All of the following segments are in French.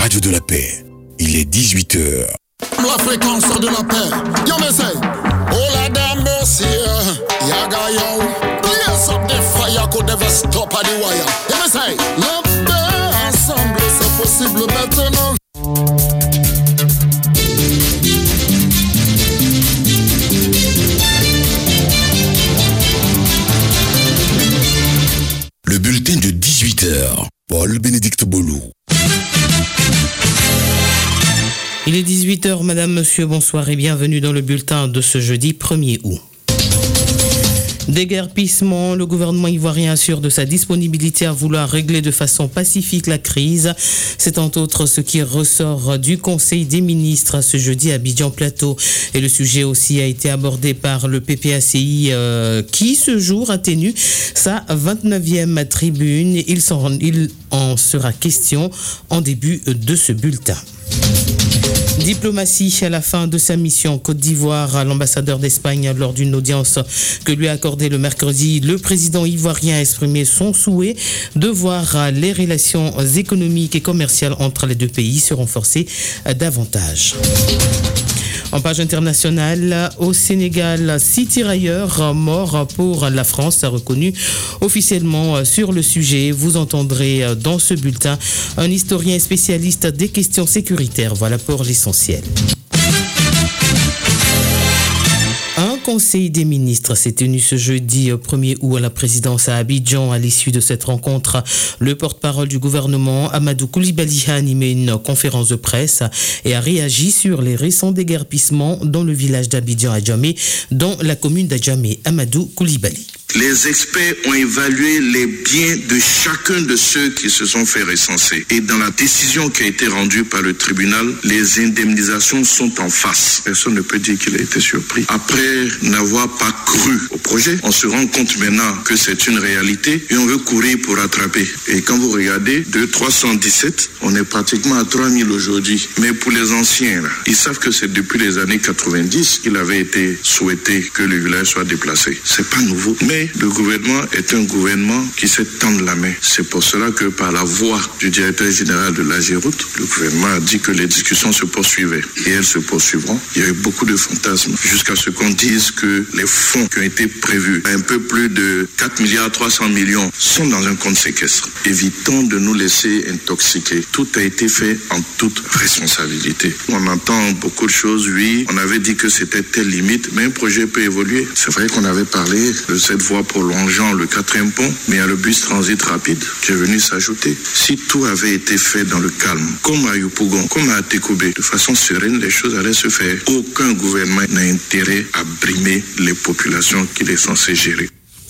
radio de la paix. Il est 18h. La fréquence de la paix. Yo, message. Oh, la dame, merci. Yaga, yo. Blaze up the fire, could never stop at the wire. Yo, message. La paix, ensemble, c'est possible maintenant. Le bulletin de 18h. Paul-Bénédicte Bolou. Il est 18h, madame, monsieur, bonsoir et bienvenue dans le bulletin de ce jeudi 1er août. Déguerpissement, le gouvernement ivoirien assure de sa disponibilité à vouloir régler de façon pacifique la crise. C'est entre autres ce qui ressort du Conseil des ministres ce jeudi à Abidjan Plateau. Et le sujet aussi a été abordé par le PPACI qui ce jour a tenu sa 29e tribune. Il en sera question en début de ce bulletin. Diplomatie à la fin de sa mission en Côte d'Ivoire, l'ambassadeur d'Espagne lors d'une audience que lui a accordée le mercredi, le président ivoirien a exprimé son souhait de voir les relations économiques et commerciales entre les deux pays se renforcer davantage. En page internationale, au Sénégal, 6 tirailleurs morts pour la France, a reconnu officiellement sur le sujet. Vous entendrez dans ce bulletin un historien spécialiste des questions sécuritaires. Voilà pour l'essentiel. Un conseil des ministres s'est tenu ce jeudi 1er août à la présidence à Abidjan. À l'issue de cette rencontre, le porte-parole du gouvernement, Amadou Koulibaly, a animé une conférence de presse et a réagi sur les récents déguerpissements dans le village d'Abidjan à Djamé, dans la commune d'Adjamé. Amadou Koulibaly. Les experts ont évalué les biens de chacun de ceux qui se sont fait recenser. Et dans la décision qui a été rendue par le tribunal, les indemnisations sont en face. Personne ne peut dire qu'il a été surpris. Après n'avoir pas cru au projet, on se rend compte maintenant que c'est une réalité et on veut courir pour rattraper. Et quand vous regardez, de 317, on est pratiquement à 3000 aujourd'hui. Mais pour les anciens, là, ils savent que c'est depuis les années 90 qu'il avait été souhaité que le village soit déplacé. C'est pas nouveau. Mais le gouvernement est un gouvernement qui sait tendre la main. C'est pour cela que par la voix du directeur général de l'AGEROUTE, le gouvernement a dit que les discussions se poursuivaient. Et elles se poursuivront. Il y a eu beaucoup de fantasmes jusqu'à ce qu'on dise que les fonds qui ont été prévus, un peu plus de 4 milliards 300 millions, sont dans un compte séquestre. Évitons de nous laisser intoxiquer. Tout a été fait en toute responsabilité. On entend beaucoup de choses, oui. On avait dit que c'était telle limite, mais un projet peut évoluer. C'est vrai qu'on avait parlé de cette voie prolongeant le 4e pont, mais il y a le bus transit rapide qui est venu s'ajouter. Si tout avait été fait dans le calme, comme à Yopougon, comme à Tekoubé, de façon sereine, les choses allaient se faire. Aucun gouvernement n'a intérêt à brimer les populations qu'il est censé gérer.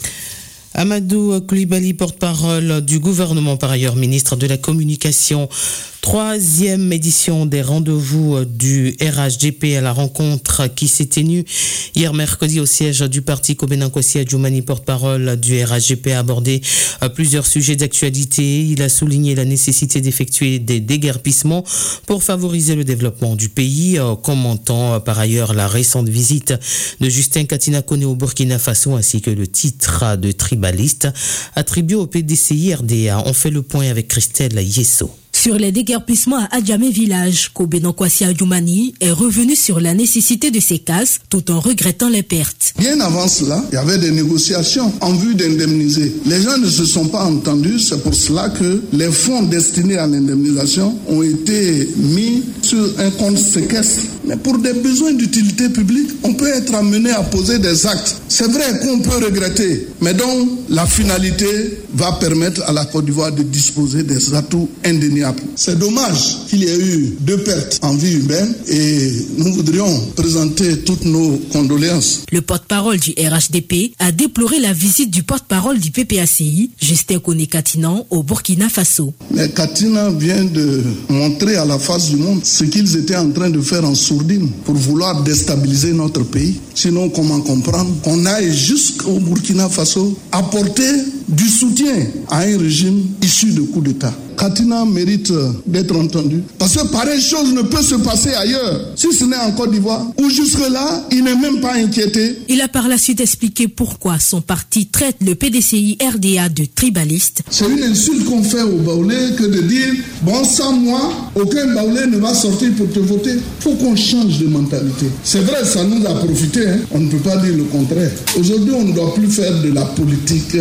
Amadou Koulibaly, porte-parole du gouvernement, par ailleurs ministre de la Communication. 3e édition des rendez-vous du RHDP à la rencontre qui s'est tenue hier mercredi au siège du parti. Kobena Kwasi Adjoumani, porte-parole du RHDP, a abordé plusieurs sujets d'actualité. Il a souligné la nécessité d'effectuer des déguerpissements pour favoriser le développement du pays, commentant par ailleurs la récente visite de Justin Katina Koné au Burkina Faso ainsi que le titre de tribaliste attribué au PDCI RDA. On fait le point avec Christelle Yesso. Sur les déguerpissements à Adjamé village, Kobena Kwasi Adjoumani est revenu sur la nécessité de ces cases tout en regrettant les pertes. Bien avant cela, il y avait des négociations en vue d'indemniser. Les gens ne se sont pas entendus, c'est pour cela que les fonds destinés à l'indemnisation ont été mis sur un compte séquestre. Mais pour des besoins d'utilité publique, on peut être amené à poser des actes. C'est vrai qu'on peut regretter, mais donc la finalité va permettre à la Côte d'Ivoire de disposer des atouts indéniables. C'est dommage qu'il y ait eu 2 pertes en vie humaine et nous voudrions présenter toutes nos condoléances. Le porte-parole du RHDP a déploré la visite du porte-parole du PPACI, Justin Koné Katina, au Burkina Faso. Mais Katina vient de montrer à la face du monde ce qu'ils étaient en train de faire en sourdine pour vouloir déstabiliser notre pays. Sinon, comment comprendre qu'on aille jusqu'au Burkina Faso apporter du soutien à un régime issu de coup d'État. Katina mérite d'être entendu parce que pareille chose ne peut se passer ailleurs, si ce n'est en Côte d'Ivoire, où jusque-là, il n'est même pas inquiété. Il a par la suite expliqué pourquoi son parti traite le PDCI-RDA de tribaliste. C'est une insulte qu'on fait aux Baoulés que de dire « Bon, sans moi, aucun Baoulé ne va sortir pour te voter ». Il faut qu'on change de mentalité. C'est vrai, ça nous a profité, hein? On ne peut pas dire le contraire. Aujourd'hui, on ne doit plus faire de la politique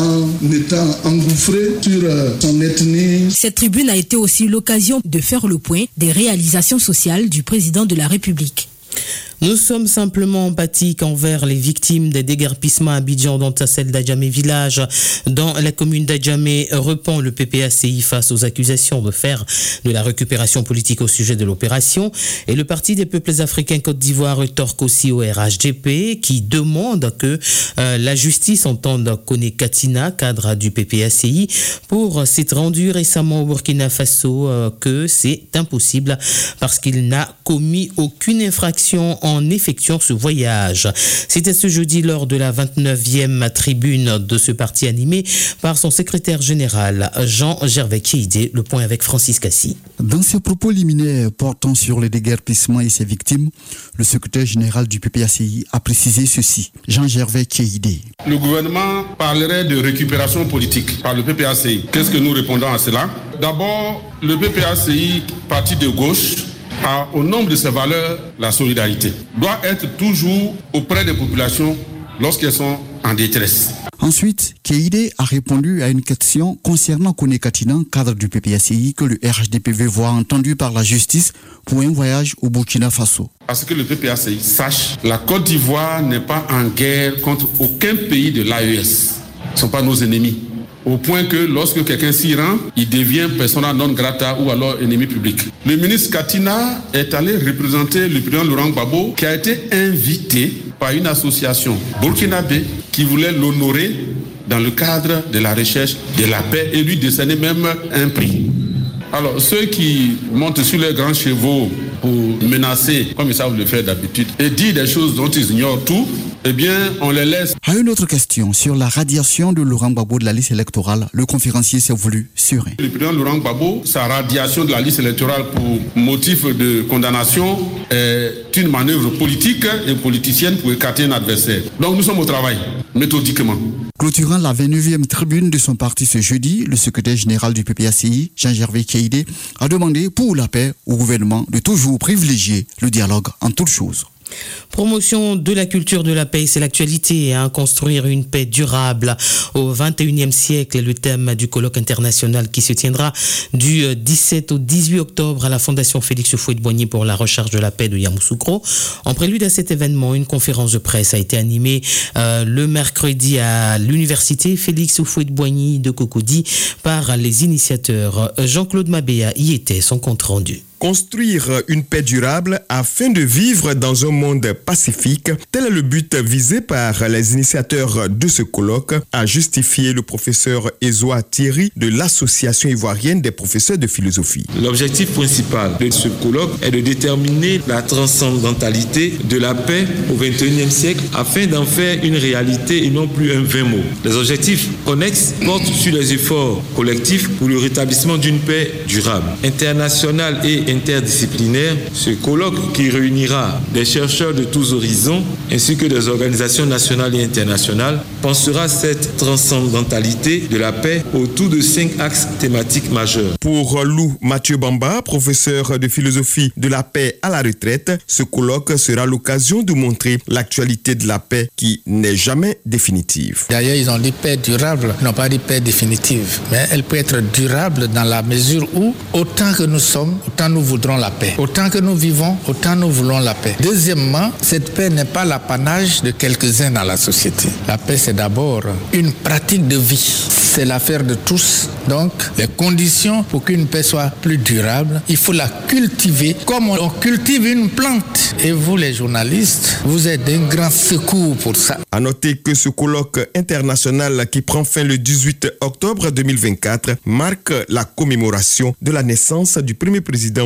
en étant engouffré sur son ethnie. Cette tribune a été aussi l'occasion de faire le point des réalisations sociales du président de la République. Nous sommes simplement empathiques envers les victimes des déguerpissements à Abidjan, dont celle d'Adjamé Village. Dans la commune d'Adjamé, répond le PPACI face aux accusations de faire de la récupération politique au sujet de l'opération. Et le Parti des peuples africains Côte d'Ivoire rétorque aussi au RHDP qui demande que la justice entende Koné Katina, cadre du PPACI, pour s'être rendu récemment au Burkina Faso, que c'est impossible parce qu'il n'a commis aucune infraction en effectuant ce voyage. C'était ce jeudi lors de la 29e tribune de ce parti animé par son secrétaire général Jean-Gervais Kéidé. Le point avec Francis Cassi. Dans ses propos liminaires portant sur les déguerpissements et ses victimes, le secrétaire général du PPACI a précisé ceci. Jean-Gervais Kéidé. Le gouvernement parlerait de récupération politique par le PPACI. Qu'est-ce que nous répondons à cela? D'abord, le PPACI, parti de gauche, a au nombre de ses valeurs la solidarité. Doit être toujours auprès des populations lorsqu'elles sont en détresse. Ensuite, Kéidé a répondu à une question concernant Koné Katina, cadre du PPACI, que le RHDP veut voir entendu par la justice pour un voyage au Burkina Faso. Parce que le PPACI sache, la Côte d'Ivoire n'est pas en guerre contre aucun pays de l'AES. Ce ne sont pas nos ennemis. Au point que lorsque quelqu'un s'y rend, il devient persona non grata ou alors ennemi public. Le ministre Katina est allé représenter le président Laurent Gbagbo qui a été invité par une association burkinabé qui voulait l'honorer dans le cadre de la recherche de la paix et lui décerner même un prix. Alors ceux qui montent sur leurs grands chevaux pour menacer, comme ils savent le faire d'habitude, et dire des choses dont ils ignorent tout, eh bien, on les laisse. À une autre question sur la radiation de Laurent Gbagbo de la liste électorale, le conférencier s'est voulu serein. Le président Laurent Gbagbo, sa radiation de la liste électorale pour motif de condamnation est une manœuvre politique et politicienne pour écarter un adversaire. Donc nous sommes au travail, méthodiquement. Clôturant la 29e tribune de son parti ce jeudi, le secrétaire général du PPACI, Jean-Gervais Kéidé, a demandé pour la paix au gouvernement de toujours privilégier le dialogue en toutes choses. Promotion de la culture de la paix, c'est l'actualité. Construire une paix durable au 21e siècle, le thème du colloque international qui se tiendra du 17 au 18 octobre à la Fondation Félix Houphouët-Boigny pour la recherche de la paix de Yamoussoukro. En prélude à cet événement, une conférence de presse a été animée le mercredi à l'université Félix Houphouët-Boigny de Cocody par les initiateurs. Jean-Claude Mabéa y était, son compte rendu. Construire une paix durable afin de vivre dans un monde pacifique, tel est le but visé par les initiateurs de ce colloque, a justifié le professeur Ezoa Thierry de l'Association ivoirienne des professeurs de philosophie. L'objectif principal de ce colloque est de déterminer la transcendantalité de la paix au XXIe siècle afin d'en faire une réalité et non plus un vain mot. Les objectifs connexes portent sur les efforts collectifs pour le rétablissement d'une paix durable, internationale et interdisciplinaire. Ce colloque qui réunira des chercheurs de tous horizons ainsi que des organisations nationales et internationales pensera cette transcendantalité de la paix autour de 5 axes thématiques majeurs. Pour Lou Mathieu Bamba, professeur de philosophie de la paix à la retraite, ce colloque sera l'occasion de montrer l'actualité de la paix qui n'est jamais définitive. D'ailleurs, ils ont dit paix durable, ils n'ont pas dit paix définitive, mais elle peut être durable dans la mesure où autant que nous sommes, autant nous voudrons la paix. Autant que nous vivons, autant nous voulons la paix. Deuxièmement, cette paix n'est pas l'apanage de quelques-uns dans la société. La paix, c'est d'abord une pratique de vie. C'est l'affaire de tous. Donc, les conditions pour qu'une paix soit plus durable, il faut la cultiver comme on cultive une plante. Et vous, les journalistes, vous êtes d'un grand secours pour ça. À noter que ce colloque international qui prend fin le 18 octobre 2024 marque la commémoration de la naissance du premier président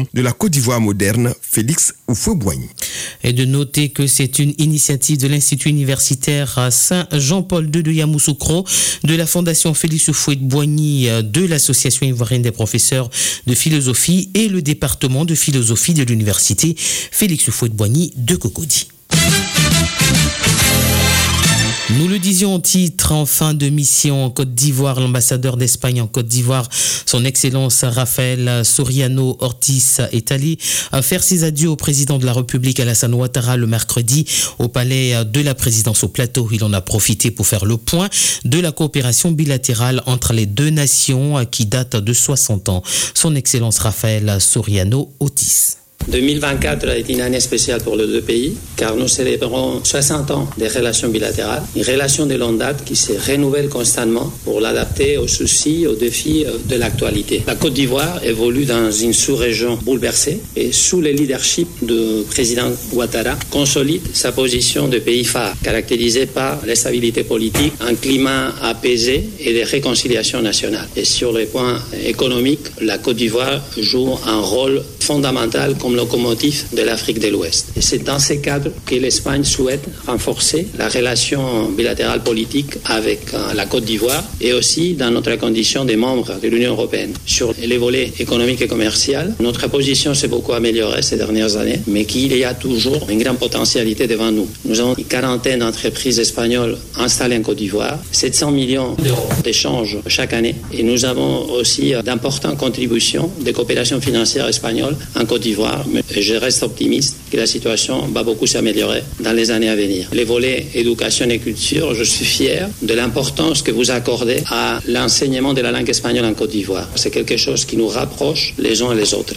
président de la Côte d'Ivoire moderne, Félix Houphouët-Boigny. Et de noter que c'est une initiative de l'Institut universitaire Saint-Jean-Paul II de Yamoussoukro, de la Fondation Félix Houphouët-Boigny, de l'Association ivoirienne des professeurs de philosophie et le département de philosophie de l'université Félix Houphouët-Boigny de Cocody. Nous le disions en titre, en fin de mission en Côte d'Ivoire, l'ambassadeur d'Espagne en Côte d'Ivoire, son Excellence Rafael Soriano Ortiz, est allé faire ses adieux au président de la République Alassane Ouattara le mercredi au palais de la présidence au Plateau. Il en a profité pour faire le point de la coopération bilatérale entre les deux nations qui date de 60 ans. Son Excellence Rafael Soriano Ortiz. 2024 est une année spéciale pour les deux pays, car nous célébrons 60 ans des relations bilatérales, une relation de longue date qui se renouvelle constamment pour l'adapter aux soucis, aux défis de l'actualité. La Côte d'Ivoire évolue dans une sous-région bouleversée et sous le leadership du président Ouattara, consolide sa position de pays phare, caractérisé par la stabilité politique, un climat apaisé et de réconciliation nationale. Et sur le point économique, la Côte d'Ivoire joue un rôle fondamental comme locomotive de l'Afrique de l'Ouest. Et c'est dans ce cadre que l'Espagne souhaite renforcer la relation bilatérale politique avec la Côte d'Ivoire et aussi dans notre condition de membre de l'Union européenne. Sur les volets économiques et commerciaux, notre position s'est beaucoup améliorée ces dernières années, mais qu'il y a toujours une grande potentialité devant nous. Nous avons une quarantaine d'entreprises espagnoles installées en Côte d'Ivoire, 700 millions d'euros d'échanges chaque année, et nous avons aussi d'importantes contributions de coopération financière espagnole en Côte d'Ivoire. Mais je reste optimiste que la situation va beaucoup s'améliorer dans les années à venir. Les volets éducation et culture, je suis fier de l'importance que vous accordez à l'enseignement de la langue espagnole en Côte d'Ivoire. C'est quelque chose qui nous rapproche les uns et les autres.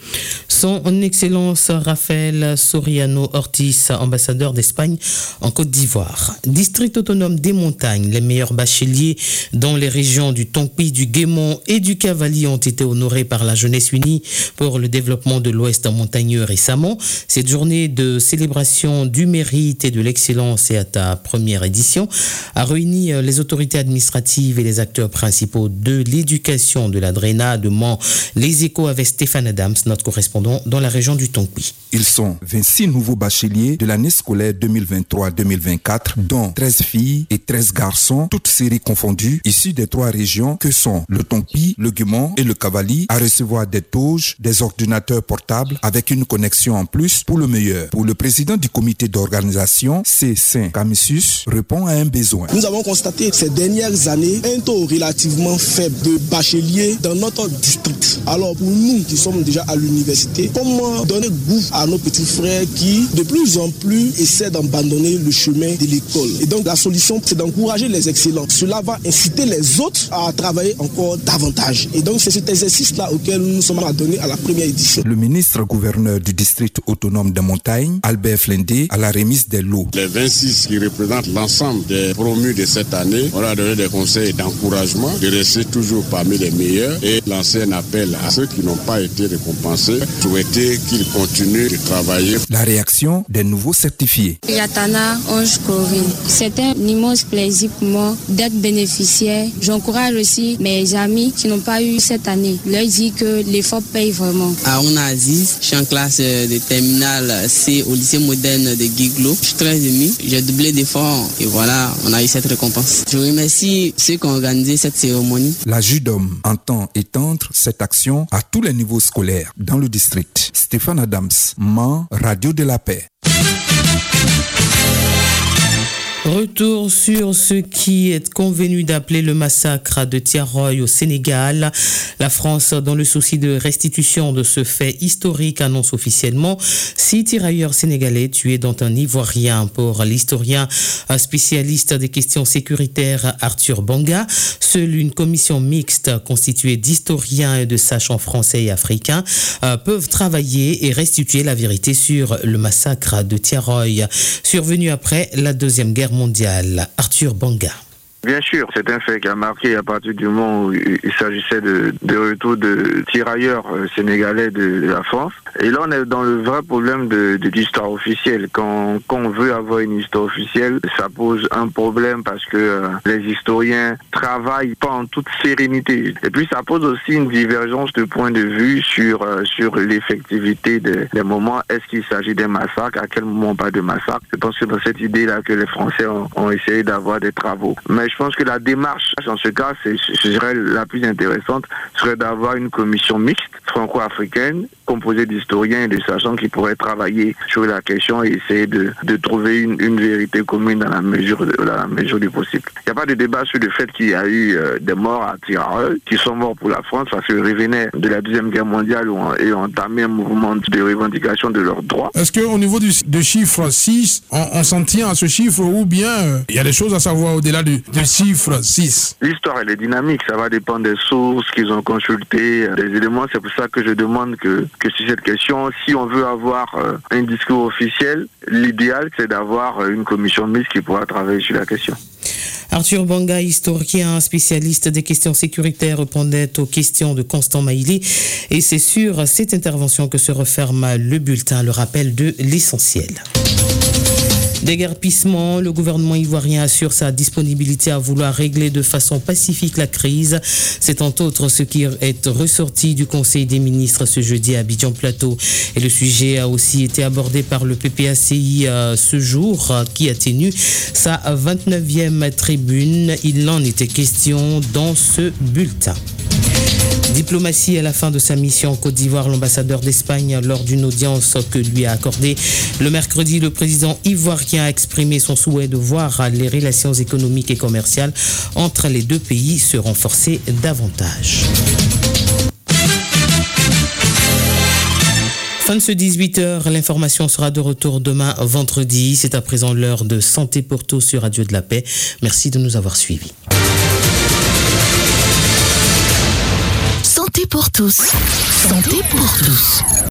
Son Excellence Rafael Soriano Ortiz, ambassadeur d'Espagne en Côte d'Ivoire. District autonome des montagnes, les meilleurs bacheliers dans les régions du Tonpi, du Guémont et du Cavali ont été honorés par la Jeunesse Unie pour le développement de l'Ouest montagneux récemment. Cette journée de célébration du mérite et de l'excellence et à ta première édition a réuni les autorités administratives et les acteurs principaux de l'éducation de la DRENA de Mans. Les échos avec Stéphane Adams, notre correspondant dans la région du Tonpi. Ils sont 26 nouveaux bacheliers de l'année scolaire 2023-2024, dont 13 filles et 13 garçons, toutes séries confondues, issus des 3 régions que sont le Tonpi, le Guémont et le Cavali, à recevoir des toges, des ordinateurs portables avec une connexion en plus pour le meilleur. Pour le président du comité d'organisation, C. Saint Camisius, répond à un besoin. Nous avons constaté ces dernières années un taux relativement faible de bacheliers dans notre district. Alors pour nous qui sommes déjà à l'université, comment donner goût à nos petits frères qui de plus en plus essaient d'abandonner le chemin de l'école. Et donc la solution, c'est d'encourager les excellents. Cela va inciter les autres à travailler encore davantage. Et donc c'est cet exercice-là auquel nous sommes adonnés à la première édition. Le ministre-gouverneur du district autonome des montagnes, Albert Flendé, à la remise des lots. Les 26 qui représentent l'ensemble des promus de cette année, on a donné des conseils d'encouragement, de rester toujours parmi les meilleurs et lancer un appel à ceux qui n'ont pas été récompensés, souhaiter qu'ils continuent de travailler. La réaction des nouveaux certifiés. Yatana Onge Corinne. C'est un immense plaisir pour moi d'être bénéficiaire. J'encourage aussi mes amis qui n'ont pas eu cette année. Je leur dis que l'effort paye vraiment. Aouna Aziz, je suis en classe de terminale C au lycée moderne de Guiglo. Je suis très ému. J'ai doublé d'efforts et voilà, on a eu cette récompense. Je remercie ceux qui ont organisé cette cérémonie. La JUDOM entend étendre cette action à tous les niveaux scolaires dans le district. Stéphane Adams, Mans, Radio de la Paix. Retour sur ce qui est convenu d'appeler le massacre de Thiaroye au Sénégal. La France, dans le souci de restitution de ce fait historique, annonce officiellement 6 tirailleurs sénégalais tués, dont un Ivoirien. Pour l'historien spécialiste des questions sécuritaires Arthur Banga, seule une commission mixte constituée d'historiens et de sachants français et africains peuvent travailler et restituer la vérité sur le massacre de Thiaroye, survenu après la Deuxième Guerre mondiale. Arthur Banga. Bien sûr, c'est un fait qui a marqué à partir du moment où il s'agissait de retour de tirailleurs sénégalais de la France. Et là, on est dans le vrai problème de l'histoire officielle. Quand on veut avoir une histoire officielle, ça pose un problème parce que les historiens travaillent pas en toute sérénité. Et puis, ça pose aussi une divergence de point de vue sur l'effectivité des moments. Est-ce qu'il s'agit d'un massacre? À quel moment pas de massacre? Je pense que dans cette idée-là que les Français ont essayé d'avoir des travaux. Mais je pense que la démarche, dans ce cas, je dirais la plus intéressante, serait d'avoir une commission mixte franco-africaine composée d'historiens et de sachants qui pourraient travailler sur la question et essayer de trouver une vérité commune dans la mesure du possible. Il n'y a pas de débat sur le fait qu'il y a eu des morts à Tirarel qui sont morts pour la France parce qu'ils revenaient de la Deuxième Guerre mondiale et ont entamé un mouvement de revendication de leurs droits. Est-ce qu'au niveau du chiffre 6, on s'en tient à ce chiffre ou bien il y a des choses à savoir au-delà du chiffre 6? L'histoire, elle est dynamique. Ça va dépendre des sources qu'ils ont consultées, des éléments. C'est pour ça que je demande que sur cette question, si on veut avoir un discours officiel, l'idéal, c'est d'avoir une commission mixte qui pourra travailler sur la question. Arthur Banga, historien, spécialiste des questions sécuritaires, répondait aux questions de Constant Maïli. Et c'est sur cette intervention que se referme le bulletin, le rappel de l'essentiel. Déguerpissement, le gouvernement ivoirien assure sa disponibilité à vouloir régler de façon pacifique la crise. C'est entre autres ce qui est ressorti du Conseil des ministres ce jeudi à Abidjan Plateau. Et le sujet a aussi été abordé par le PPACI ce jour, qui a tenu sa 29e tribune. Il en était question dans ce bulletin. Diplomatie à la fin de sa mission en Côte d'Ivoire, l'ambassadeur d'Espagne, lors d'une audience que lui a accordée le mercredi, le président ivoirien a exprimé son souhait de voir les relations économiques et commerciales entre les deux pays se renforcer davantage. Fin de ce 18h, l'information sera de retour demain vendredi. C'est à présent l'heure de Santé pour tous sur Radio de la Paix. Merci de nous avoir suivis. Santé pour tous. Santé pour tous.